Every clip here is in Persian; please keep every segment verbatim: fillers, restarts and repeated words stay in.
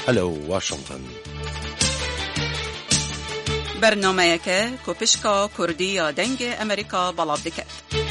Hello Washington. برنامه که کوپشکا کردی یا دنگ امریکا بلاب دکت.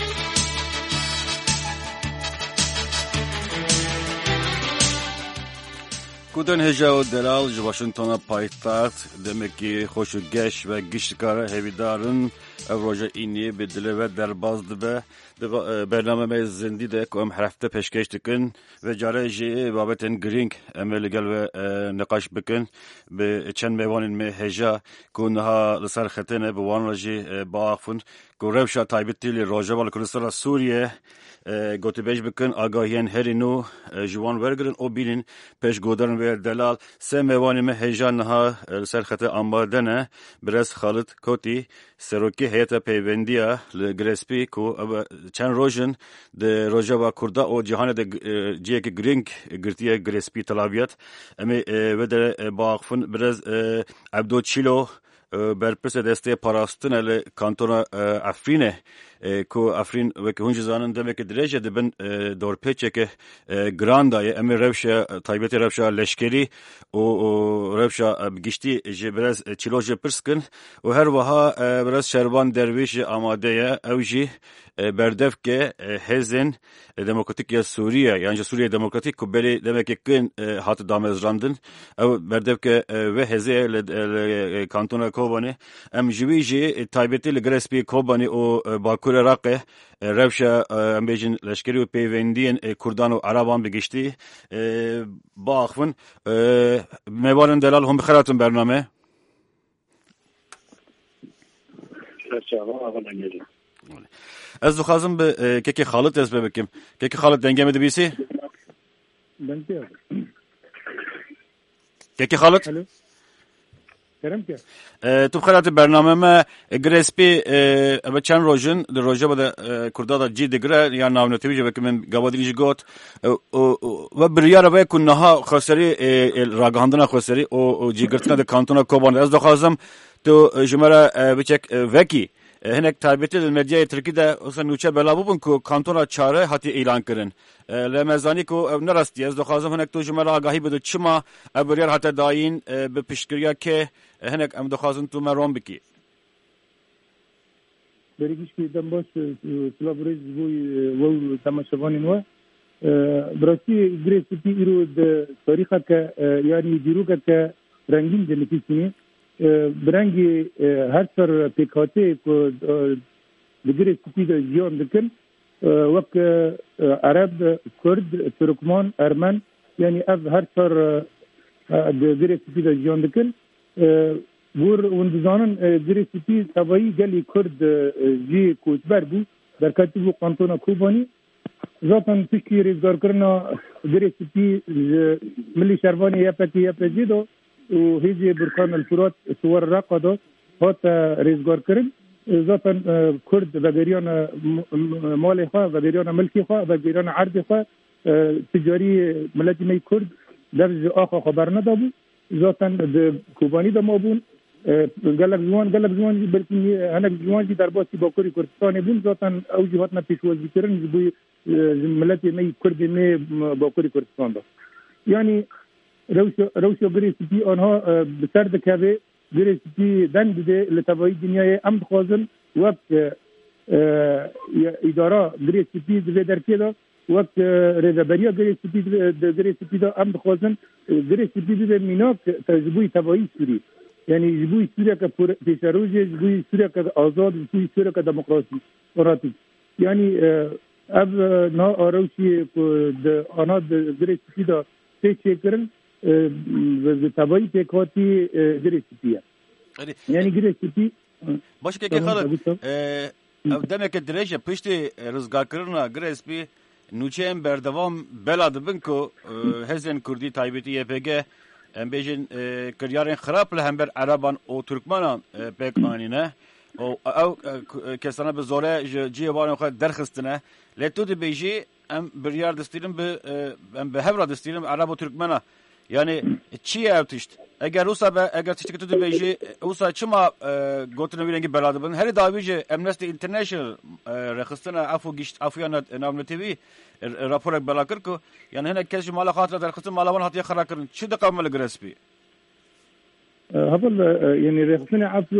کودن هجا و دلال جو واشنطن پایتخت دمکی خوش و گش و گشتکار هویدارن روژه اینی به دل و درباز دبه برنامه زندی ده که ام هفته پیشکش دکن و جاره جی بابتن گرینگ امل گل و نقاش بکن به چند میوانین می هجا که نها لسر خطنه به وان رجی باقفن که روشا تایبتی لی روژه وال کردستان سوریه گوتی بیش بکن آگاهیان هری نو جوان ورگرن او بینین پیش گودرن و دلال سه میوانی مه هجان نها سر خط آماده نه برس خالد کوتی سروکی هیئت پیوندیا لگرسپی کو چند روزن د روزا و کردا او جهان د جیک گرینگ گرتیه گرسپی طلبیات امی و در باقفن برز عبدو چیلو برپرس دسته پاراستن ال کانتون افرینه کو افرین و که هنچ زانن دمه که درجه دبن دور پیچه که گراندای امی روشا تایبت روشا لشکری و روشا بگشتی جبرز چلو جپرسکن و هر وها برز شربان درویش آماده اوجی بردف که هزن دموکراتیک یا سوریه یعنی سوریه دموکراتیک کو بری دمه که کن هات دامز راندن او بردف که و هزه ل کانتون کوبانی ام جویجی تایبتی لگرسپی کوبانی او باکور راقه روشا ام بیجن لشکری و پیوندین کردان و عربان بگشتی باخون میوارن دلال هم بخیراتون برنامه از دو خازم به که که خالد از ببکیم که که خالد دنگه بیسی دنگه که که خالد تو بخیرات برنامه ما گرسپی اب چند روزن در روزه بده کردادا جی دگره یا ناونتیوی جو که من گوادریج گوت و بریار و کنها خسری راگاندنا خسری او جیگرتنا د کانتونا کوبان از دو خازم تو جمره بچک وکی هنک تایبتی المدیا ترکی ده اصلا نوچه بلا بون کو کانتونا چاره هاتی اعلان کرن لمزانی کو نرستی از دو خازم هنک تو جمله آگاهی بده چما ابریار حتی داین به پیشگیری که هنک ام دو خازم تو مرام بکی بریگیش که دم باش سلابریز بوی و تماشاوانین و براتی گریسپی ایرو د تاریخ که یعنی دیرو که رنگین جنتیسینی برنگی هر سر پیکاته که بگیره سپید جیان دکن وقت عرب کرد ترکمان ارمن یعنی اف هر سر بگیره سپید جیان دکن بور وندزانن گیره سپید تبایی گلی کرد جی کوچبر بود در کتیب قانتونا کوبانی ذاتن پیشکی ریزگار کرنا گیره سپید ملی شروانی یا پتی یا پتی دو و هیچ برکان الفرات سوار راقه هات ریزگار کرد ذاتن کرد و گریان مال خواه و گریان ملکی خواه و گریان عرض خواه تجاری ملتی می کرد درج آخا خبر ندابو ذاتن کوبانی دا ما بون گلک جوان گلک جوان بلکه هنک جوان جی در باسی باکوری کردستانی بون ذاتن اوجی هاتنا پیشوازی کرن جبوی ملتی می کرد می باکوری کردستان دا یعنی روشو روشو گریسپی آنها بسر دکه گریسپی دن بده لطبایی دنیای امد خوازن وقت اداره گریسپی دوی درکی دا وقت رضابریا گریسپی گریسپی دا امد خوازن گریسپی دوی میناک تجربوی تبایی سوری یعنی جبوی سوریا که پیشروجه جبوی سوریا که آزاد جبوی سوریا که دموکراسی قراتی یعنی اب نا آروشی آنها گریسپی دا پیچه کرن تبایی پیکاتی گریسپیه یعنی گریسپی باشه که که خالد دمه که درشه پشتی رزگار کرنا گریسپی نوچه ام بردوام بلاد بن که هزین کردی تایبتی یه پگه ام بیجن کریارین خراب له هم بر عربان و ترکمانان پیک آنینه او او کسانه به زوره جیوان خود درخستنه لتو دی بیجی ام بریار دستیرم به ام به هفرا دستیرم عرب و ترکمانا yani çiğ evtişt eğer usa be eğer tiştik tutu beji usa çıma gotunu bir rengi beladı bunun her davice Amnesty International rekistana afu giş afu yana namlı T V rapor belakır ko yani hene keşi mala hatırda rekistan malavan hatiye karakırın çi de kamel grespi هبل يعني رخصنا عفو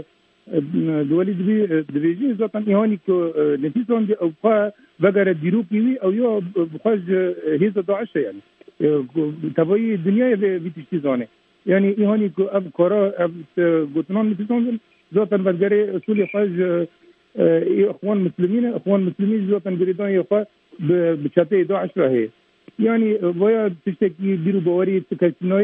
دولي دبي دبيجي زاتن يهاني كو نتيجة دي أو قا بقرة ديرو كيوي أو يو بخاج هيزة داعش يعني تبعي الدنيا بتشتي زانه يعني يهاني كو أب كرا أب قطنان نتيجة زاتن بقرة سولي خاج إخوان مسلمين إخوان مسلمين زاتن قريدان يخا بشتى داعش راهي يعني ويا تشتكي ديرو بواري تكشنوي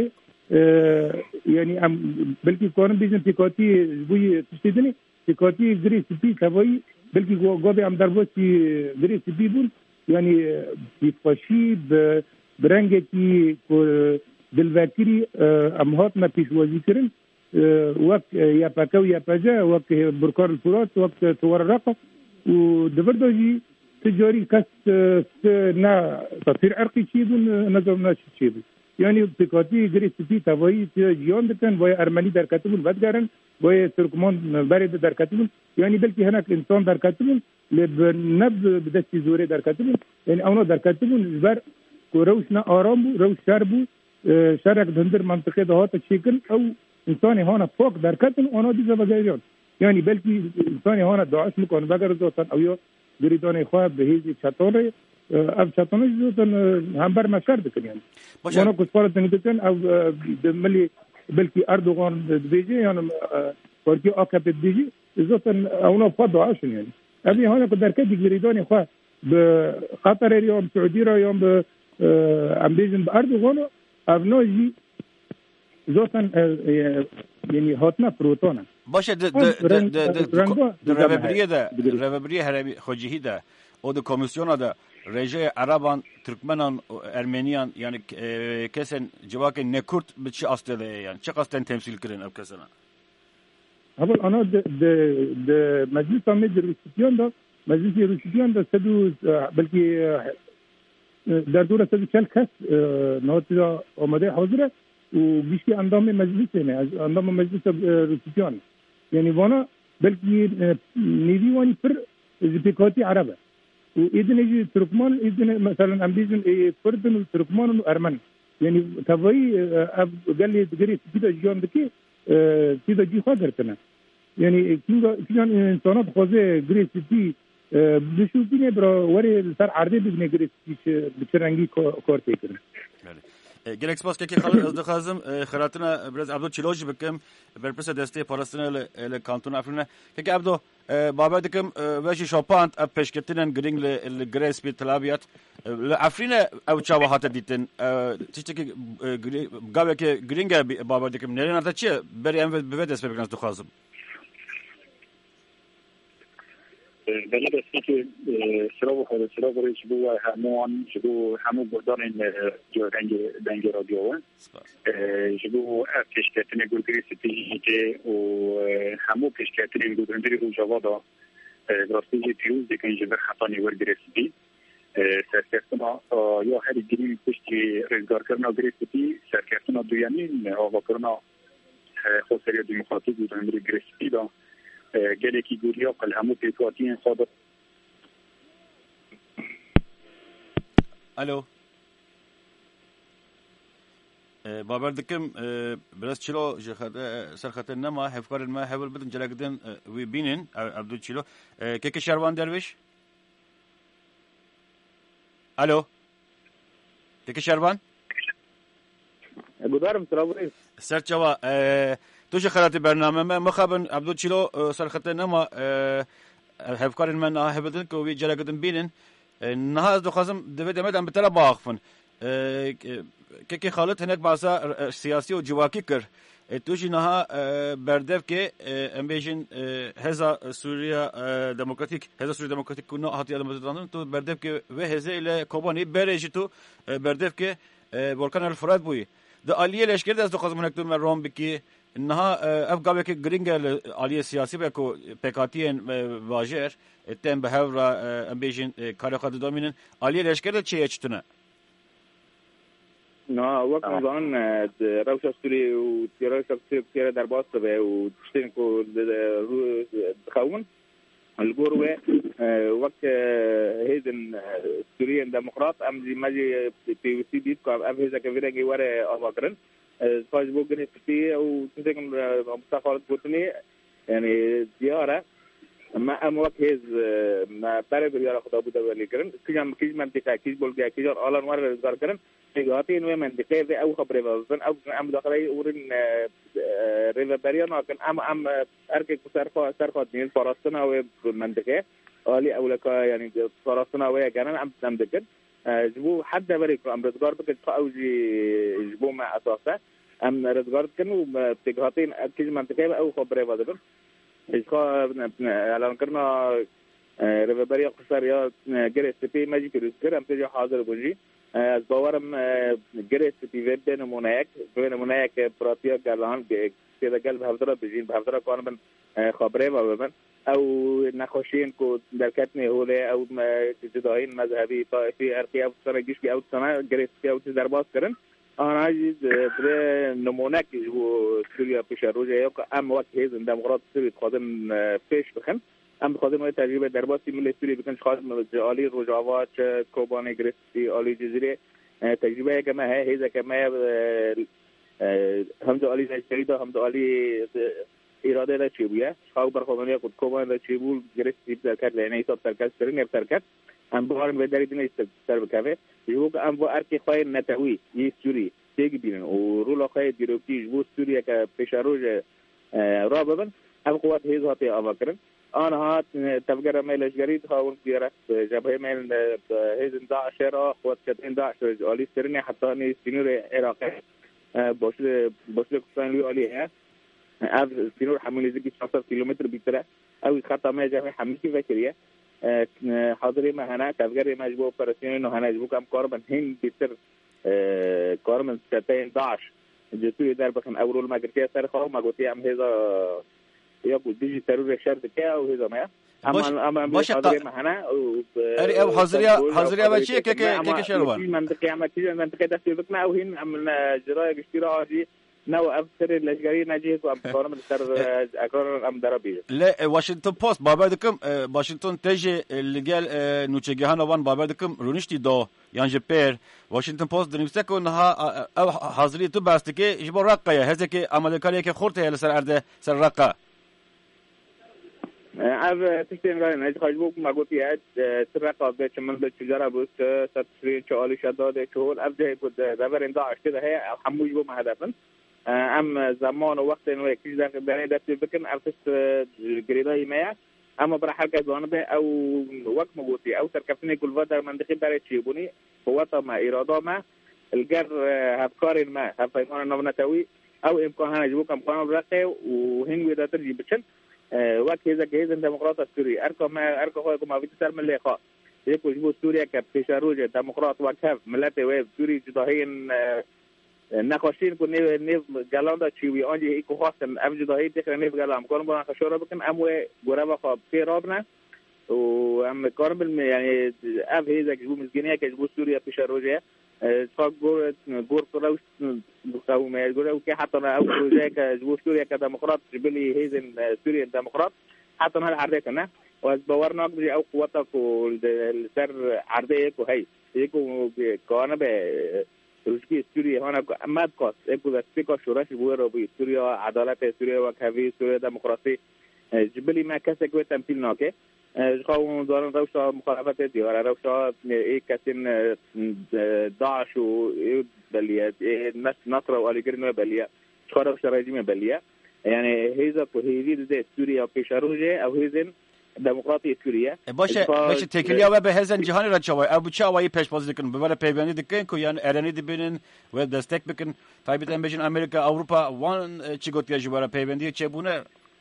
يعني بلكي كون بيزن تيكاتي بوي تشتدني تيكاتي غري سبي تبعي بلكي غوبي ام دربوتي غري سبي بول يعني بيفشي برنجتي بالفاكري امهات ما فيش وزيرن وقت يا باكو يا باجا وقت بركار الفرات وقت توار الرقه ودبردوجي تجاري كاس نا تصير عرقي شيء نظام ناش شيء يعني بكاتي غري سبي تبعي جيون دكان ويا ارمني در كاتبون بدغارن ويا تركمان بريد در كاتبون يعني بلكي هناك انسان در كاتبون لبنب بدستي زوري در كاتبون يعني اونا در كاتبون زبر روشنا آرام روش شربو شرق دندر منطقه دهات شكل او انسان هانا فوق در كاتبون اونا دي زبغيرون يعني بلكي انسان هانا داعش مكون بغر زوتن او يو بريدان اخواب بهيزي چطوره اب چطونش زوتن هم بر مشار دکن يعني وانا كسفارة تنگدكن او ملي بلكي اردوغان بيجي يعني وركي اكب بيجي زوتن اونا فضوا عشان يعني ابي هنا قدر كدي بريدان اخواب بخطر اليوم سعودي اليوم ام بيجن باردوغان ابنوجي زوتن يعني هاتنا فروتونا باشه د د د رهبریه ده رهبریه هرمی خوجهی ده او د کمیسیون ده رژه عربان ترکمنان ارمنیان yani e, kesen cevake ne Kürt bir şey aslında yani çok aslında temsil kırın o kesena. Abi ana de de de meclis amir Rusiyan da meclis Rusiyan da sedu belki derdura sedu çel kes notla amade hazır وبيشكي انضم مجلس يعني انضم مجلس روسيان يعني وانا بلكي نيديواني فر زبيكاتي عربه واذن يجي تركمان اذن مثلا ام بيزن فردن تركمان وارمن يعني تبعي قال لي تقري كده جون دكي كده جي خاطرتنا يعني كينغ كيان انسانات خوزه جريس دي بشوفيني برا وري صار عرضي بزني جريس بترنگي كورتي كده Gerek spas ki xalq az dixazım xiratina biraz abdo çiloj bikim berpesa desteği parasını le kantun afrine ki abdo baba dikim ve şopant ab peşketinen gring le grespi talabiyat le afrine ev çavahat ditin tişteki gaveke gringa baba dikim neren ataçı beri enve beve despe biraz dixazım بله دستی که شراب خود شراب روی شبو همون شبو همون بردان جو رنگ رنگ رادیو و شبو پیشکتن گروگری سپیجی که و همون پیشکتن گروگری رو جوادا راستی پیروز دیگه جبر خطا نیور گرفتی سرکردنا یا هر دیگه پشتی رزگار کردن گرفتی سرکردنا دویانی آوا کردن خسری دموکراتی گروگری گرفتی دا geleki guriya qal hamu pekatiyen sadat. Alo. Babar dikim biraz çilo serxaten nema hevkarın ma hevel bidin celagden we binin Abdul çilo keke Şervan Derviş. Alo. Keke Şervan. Gudarım Trabzon. Serçava توش خلاتي برنامج ما مخابن عبدو تشيلو سرخته نما هفكارن من هبدن كوي جلقدن بينن نهاز دو خازم دبد مدام بتلا باخفن كي خالت هناك بعضا سياسي وجواكي كر توشي نها بردف كي امبيجن هزا سوريا ديمقراطيك هزا سوريا ديمقراطيك كنا هاتي ادم تو بردف كي و هزا الى كوباني بريجي تو بردف كي volkan الفرات بوي ده عالیه لشکر دست دو خازم هناك دون روم بکی انها افغان که گرینگل عالیه سیاسی به کو پکاتین واجر تم به هورا امبیشن کار خود دومینن عالیه لشکر چه چتونه نه وقت آن روش سوری و تیراش سوری در باست به و تشتین کو رو خون الجوروه وقت هيدن سوريين ديمقراط ام دي ماجي بي سي بي كو ام هيزا كبيره جواره افاكرن فاز بوغني في او تنتكم مستقبل بوتني يعني زياره ما ام وقت هيز ما بره بريا خدا بوده ولي كرن كيام كيج منطقه كيج بولغا كيج اولان ور روزگار كرن نگاهی نوع منطقه او خبره وزن او ام داخلی اورن ریوبریان اکن ام ام ارک سرخا سرخا دین فراستنا و منطقه عالی اولکا یعنی فراستنا و یعنی ام ام دکن جبو حد بریک ام روزگار بکن اوجی جبو ما اساسه ام روزگار کن و تگهاتین کیج منطقه او خبره وزن اشخا الان کرنا ریوبریا قصر یا گرست پی ماجی کروز کرم تجا حاضر بودی از باورم گرست تیوه به نمونهک به نمونهک پراتیا گلان که دقل به هفتاد بجین به هفتاد کارمن خبره و بمن او نخوشین کو درکت نهوله او جداین مذهبی طائفی ارقی او سنه گیش که او سنه گرست او در باز کردن آنها جد به نمونهک و سوریا پیش روزه یا که ام وقت هیزن دموکرات سوری خودن پیش بخن ام بخاطر ما تجربه در باسی ملی سوری بکن خاص عالی روجاوا چه کوبانی گرفتی عالی جزیره تجربه که ما هیزه که ما هم دو عالی جزیره هم دو عالی اراده را چی بوده خاص برخوردنی خود کوبان را چی بود گرفتی در کرد لعنی صاحب ترکت سرین اب ترکت ام بارم به دری دنیست سر بکوه جو که ام با ارکی خواهی نتوی یه سوری تیگی بیرن و رولا خواهی دیروتی جو سوریه که پیش روز را ببن ام قوات هیز هاتی آوا کرن آنها تفجر ميل جريد خاون كيرة جبهة ميل هيزن داعش را قوات كتين داعش علي سرني حتى ني سينور عراقي بوشل بوشل كسان لي عليها اف سينور حمل زي خمسة كيلومتر بيترا او خطا ما جبهة حمل كي فكريه حاضري ما هنا تفجر ما جبو اوبراسيون انه هنا جبو كم كاربن هين بيتر كاربن كتين داعش جتو در بخن اورول ما قرتي سر خو ما قلتي ام هذا یا بود دیجی ترور شرط که او هیزا مایا اما اما باشه حاضر معنا اری او حاضریا حاضریا بچی که که که شروان منطقه عمل كذا منطقه دستي بكنا او هين عملنا جرايه اشتراعي نو افسر الاشجاري نجيه و امكارم السر اقرار ام دربي لا واشنطن بوست بابردكم واشنطن تجي اللي قال نوچگهان وان بابردكم رونشتي دو يعني بير واشنطن بوست دنيسك انها او حاضريه تو باستكي جبر رقه هذاك امريكا که خورته سر ارده سر رقه اب تشتين قال ناس خاجبوك ما قلت يا سرقه بيت من التجاره بس ستري شوالي شداد شهور ابدا يقول دبر انداعش كده هي حموج بو ما هدفن ام زمان ووقت انه كيش داخل بني دست بكن ارتست جريده ما اما برا حركه جانبه او وقت موتي او تركبني كل فتره منطقه بري تشيبوني هو ما اراده ما الجر هفكار ما هفايمان نونتوي او امكان يجيبوك امكان برقه وهن ودا ترجي بتشن وقت هذا جهاز الديمقراطية السورية أركو ما أركو هو كم أبي تسر من اللقاء يكو جبوا سوريا كبشروج الديمقراط وكهف ملته ويب سوري جداهين نخوشين كون نيف نيف جالان دا شيوي أنجي يكو خاصن أب جداهين تكر نيف جالام كون بنا خشورة بكن أموه غرابة خاب في رابنا وأم كون بال يعني أب هذا جبوا مسجنية كجبوا سوريا بشروجة صار جور جور كراوس بقاو ما يقول أو كي حتى أنا أو بروجة كجبوا سوريا كديمقراط جبلي هيزن سوريا الديمقراط حتى أنا العرض كنا وأسبورنا بجي أو قوتك والسر عرضيك وهاي يكو كأنا ب روسكي سوريا هنا ما تقص يكو ذاتيكو شراش بويرو بي سوريا عدالة سوريا وكافي سوريا ديمقراطي جبلي ما كسك وتمثيل ناكي خواهون دارن روشا مخالفت دیاره روشا ای کسین داعش و بلیه نصر و آلیگرین و بلیه چخوا روشا رژیم بلیه یعنی هیزا که هیزی ده سوریا پیش روژه او هیزن دموکراتی سوریه باشه باشه تکلیه و به هزن جهانی را چوای ابو چوای پیش باز دکن ببره پیوانی دکن که یعنی ایرانی دبینن و دستک بکن تایبیتن بجن امریکا اروپا وان چی گوت یه بره پیوندی چه بونه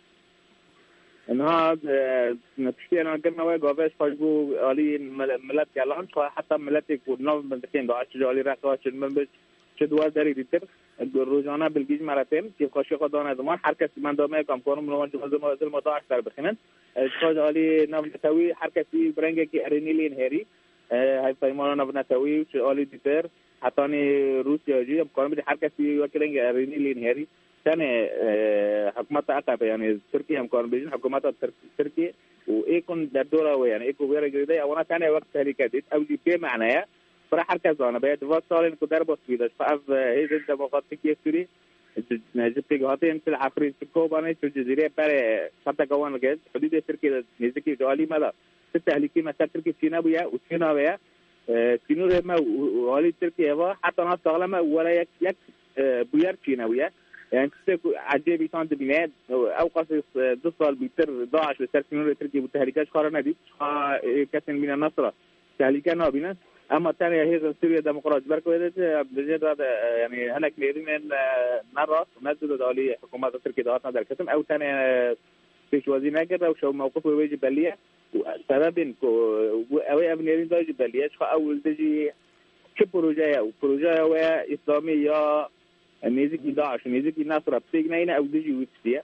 انها نتشتينا قلنا وقافش فاجبو علي ملات كلام حتى ملاتك ونوع منطقين دعاش جالي رقاش المنبج شدوار داري ديتر الروزانه بالجيج مرتين كيف خاشي خدانا زمان حركه من دامه كم كانوا من زمان زمان داعش در بخنن شاد علي نوع تسوي حركه برنگه كي ارني لين هري های پیمان نبنتوی و آلی دیتر حتی روسیا جی امکان بدی هر کسی وکرنگ ارینی لینهری تاني حكومات عقبة يعني تركيا امكان بيجين حكومات تركيا ويكون دورة يعني يكون غير جديدة أو أنا تاني وقت هريكات أو جي بي معناها فرح حركة أنا بيت فاصلين كدار بسيطة فأف هي زي دموقراطية كيسوري جبت جهاتين في العفريت في كوباني في الجزيرة برا حتى كوان الجد حدود تركيا نزكي جوالي ماذا تستهلكي مثلا تركيا سينا بيا وسينا بيا سينو ما وعلي تركيا حتى ناس تغلما ولا يك يك بيار سينا بيا يعني تستيقظ عجيبي كانت بناد أو قصص تصل بيتر داعش لسرسينو تركيا بتهلكاش خارنا دي كثير من النصرة تهلكا نابنا أما الثانية هي سوريا ديمقراطية بركويدة بجد هذا يعني هناك ليرين نرى نزل دولي حكومات تركيا دعاتنا ذا الكتم أو ثانية فيش وزير ناقر أو شو موقفه ويجي بلية سبب أو أبنيرين دايجي بلية شو أول تجي شو بروجايا وبروجايا ويا إسلامية نيزكي داعش نيزكي نصرة بتجنينا أو تجي وتسيا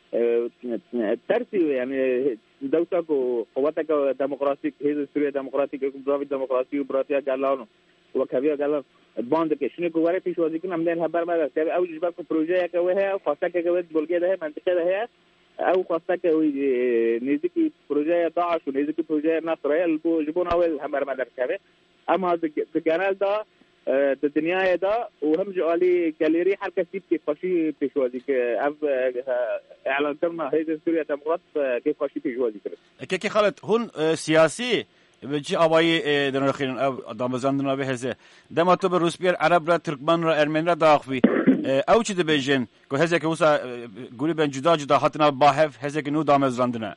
ترسي يعني دولتك وقواتك ديمقراطيك هي سوريا ديمقراطيك برافي ديمقراطي وبراتيا قالوا وكبير قالوا باندك شنو كواري في شو ذيك نعمل لها برما تبع أو جبك بروجيا كويها وخاصك كويت بولجيا ده منطقة ده أو خاصك نيزكي بروجيا داعش ونيزكي بروجيا نصرة اللي جبون أول هم برما دركبه أما الجنال ده الدنيا ده وهم جوالي كاليري حركة سيب كيف فاشي في شو ذيك أب إعلان كرنا هيدا سوريا ديمقراط كيف فاشي في شو ذيك كي خالد هون سياسي بيجي أباي دنرخين أو دامزاندنا بهذا دم تو بروسبير عرب را تركمان را أرمن را داخوي أو شيء بيجين كهذا كوسا قولي بين جدا جدا حتنا باهف هذا كنو دامزاندنا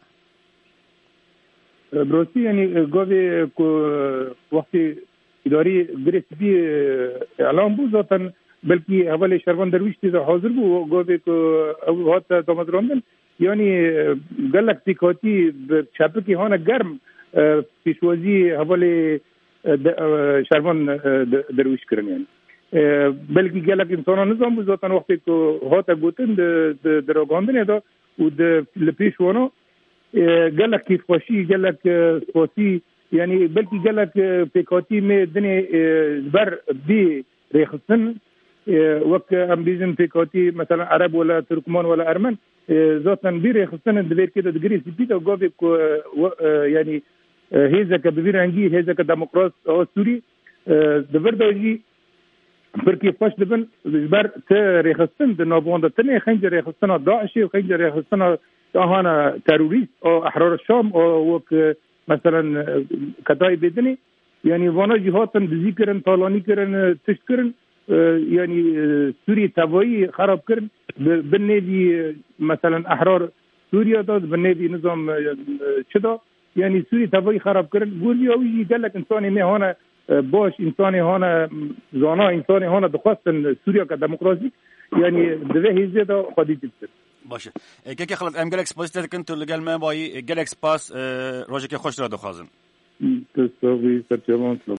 بروسي يعني قوي وقتي إداري بريسبي إعلام بو ذاتن بلكي أول شربان درويش تيزا حاضر بو قوي أو هات دامزاندن يعني قال لك تيكاتي بشابكي هانا جرم پیشوازی حوالی شربان درویش کردن یعنی بلکه گلک انسان نظام بزاتن وقتی که هات گوتن دراغاندن دا و لپیشوانا گلک کیف خوشی گلک سپاسی یعنی بلکه گلک پیکاتی می دنی بر بی ریخستن وقت ام بیزن پیکاتی مثلا عرب ولا ترکمان ولا ارمن ذاتن بی ریخستن دبیر که دگری سپیتا گاوی یعنی هیزا که ببیر انگی هیزا که دموکراس سوری دبر داجی برکی فاش دبن بر ته ریخستن د نابونده تنه خنج ریخستن داعشی و خنج ریخستن آهانا تروریست او احرار الشام او وک مثلا کتای بدنی یعنی وانا جهاتن بزی کرن طالانی کرن تشت کرن یعنی سوری تبایی خراب کرن بنیدی مثلا احرار سوریا داد بنیدی نظام چدا يعني سوري تبغي خراب كرن قولي أو يجي قال لك إنساني ما هنا باش إنساني هنا زانا إنساني هنا دخواستن سوريا كديمقراطي يعني ده زيادة قديم جدا. باشه كي كي خلط أم جالكس باس تذكرت اللي قال ما باي جالكس باس روجك خوش را دخوازن. تسوي ترجمان.